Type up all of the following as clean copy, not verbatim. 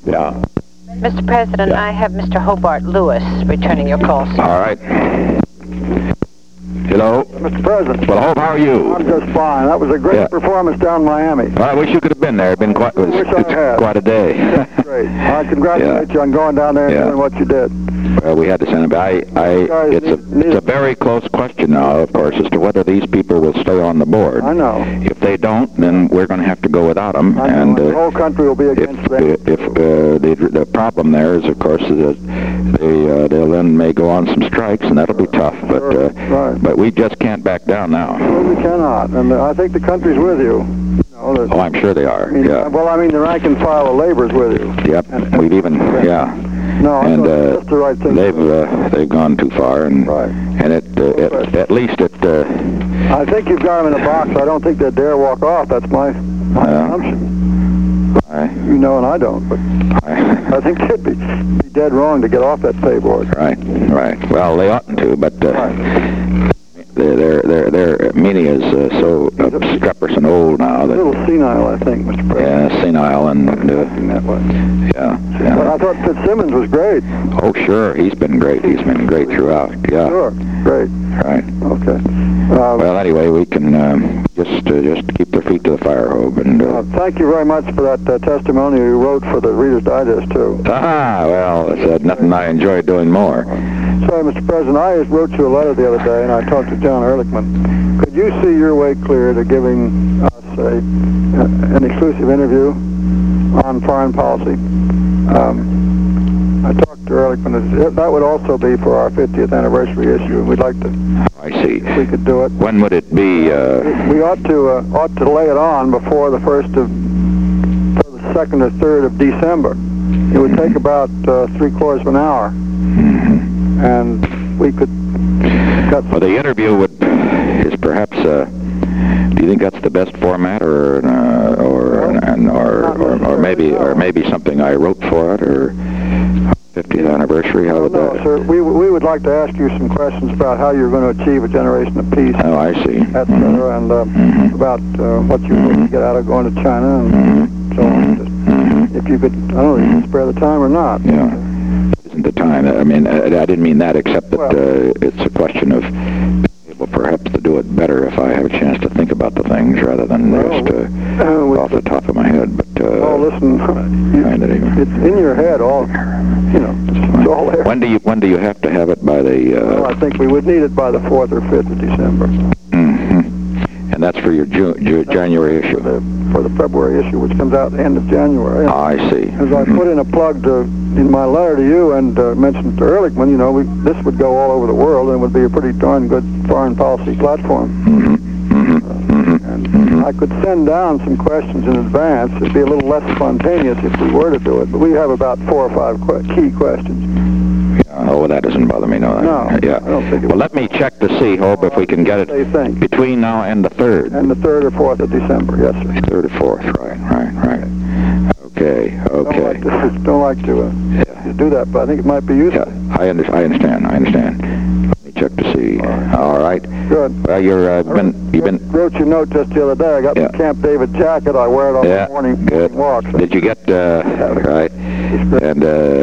Yeah. Mr. President, I have Mr. Hobart Lewis returning your call, sir. All right. Hello. Mr. President. Well, Hope, how are you? I'm just fine. That was a great performance down in Miami. Well, I wish you could have been there. It's been quite a day. Great. I congratulate you on going down there and doing what you did. Well, we had to send him back. It's a very close question now, of course, as to whether these people will stay on the board. I know. If they don't, then we're going to have to go without them. And the whole country will be against them. If the problem there is, of course, that they'll then may go on some strikes, and that'll be tough. But we just can't back down now. Well, we cannot, and I think the country's with you. Oh, I'm sure they are. Well, I mean, the rank and file of labor's with you. Yep. We've even No, that's the right thing. They've gone too far, and at least it. I think you've got them in a box. I don't think they dare walk off. That's my assumption. You know, and I don't, but I think it'd be dead wrong to get off that pay board. Right. Well, they oughtn't to, but their meaning is so obstreperous and old now that a little senile, I think, Mr. President. Yeah, senile and that way. Yeah. But I thought Fitzsimmons was great. Oh, sure, he's been great. He's been great throughout. Yeah. Sure, great. Right. Okay. Well, anyway, we can just keep their feet to the fire, Hope, and. Thank you very much for that testimony you wrote for the Reader's Digest too. Well, it's nothing I enjoy doing more. Sorry, Mr. President, I wrote you a letter the other day, and I talked to John Ehrlichman. Could you see your way clear to giving us an exclusive interview on foreign policy? I talked to Ehrlichman. That would also be for our 50th anniversary issue. We'd like to. I see. If we could do it. When would it be? We ought to lay it on before the 2nd or 3rd of December. It would take about 3/4 of an hour. And we could cut. Well, the interview is perhaps. Do you think that's the best format, or maybe something I wrote for it, or 50th anniversary? How would that? Sir. We would like to ask you some questions about how you're going to achieve a generation of peace. Oh, I see. Etc. And about what you hope to get out of going to China and so on. If you could, I don't know, you can spare the time or not. Yeah. Isn't the time? I mean, I didn't mean that, except that it's a question of being able perhaps to do it better if I have a chance to think about the things rather than just off the top of my head. But well, listen, it's in your head, all it's all there. When do you have to have it by the? Well, I think we would need it by the 4th or 5th of December. And that's for your January issue. For the February issue, which comes out at the end of January. I see. As I put in a plug in my letter to you and mentioned to Ehrlichman, this would go all over the world and would be a pretty darn good foreign policy platform. And I could send down some questions in advance. It'd be a little less spontaneous if we were to do it, but we have about 4 or 5 key questions. Oh, that doesn't bother me, no. Yeah. I don't think it well, let me check to see, Hope, if we can get it between now and the 3rd. And the 3rd or 4th of December, yes, sir. 3rd or 4th, right. Okay. Don't like to do that, but I think it might be useful. Yeah, I understand. Let me check to see. All right. Good. Well, you've been wrote you a note just the other day. I got the Camp David jacket. I wear it on the morning walks. Did you get right? And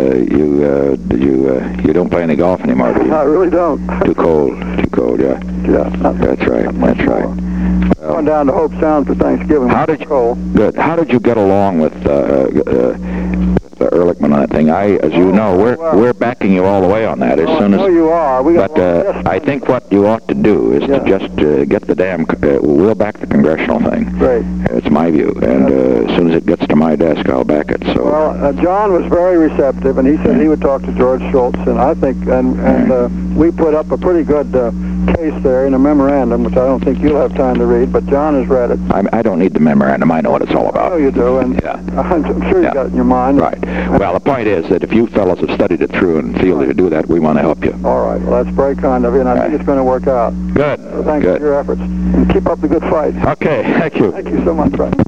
you don't play any golf anymore, do you? I really don't. Too cold, yeah. Yeah. That's right. Well, going down to Hope Sound for Thanksgiving. Good. How did you get along with Ehrlichman on that thing? As you know, we're backing you all the way on that. As soon as you are. But I think what you ought to do is to just get the damn. We'll back the congressional thing. Great. It's my view, and as soon as it gets to my desk, I'll back it. So. Well, John was very receptive, and he said he would talk to George Shultz, and I think, and we put up a pretty good case there in a memorandum, which I don't think you'll have time to read, but John has read it. I don't need the memorandum. I know what it's all about. I know you do, and I'm sure you got it in your mind. Right. Well, the point is that if you fellows have studied it through and feel that you do that, we want to help you. All right. Well, that's very kind of you, and I think it's going to work out. Good. So thanks for your efforts, and keep up the good fight. Okay. Thank you. Thank you so much, Frank.